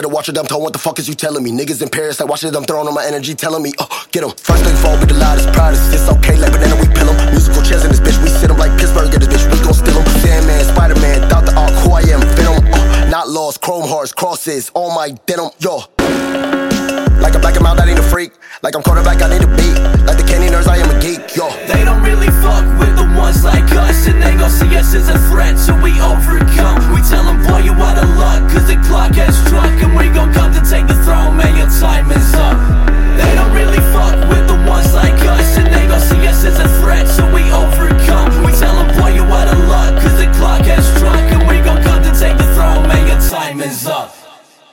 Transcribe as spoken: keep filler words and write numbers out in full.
to watch it, I'm told what the fuck is you telling me? Niggas in Paris, like watch it, I'm throwing on my energy, telling me, oh, get em. First thing fall with the loudest, proudest. It's okay, like banana, we pill em. Musical chairs in this bitch, we sit em like Pittsburgh, get this bitch, we gon' steal em. Sandman, Spider-Man, Doctor Ark, who I am, Venom, uh, not lost, chrome hearts, crosses, all my denim, yo. Like a black and mild, I need a freak. Like I'm quarterback, I need a beat. Like the candy nerds, I am a geek, yo. They don't really fuck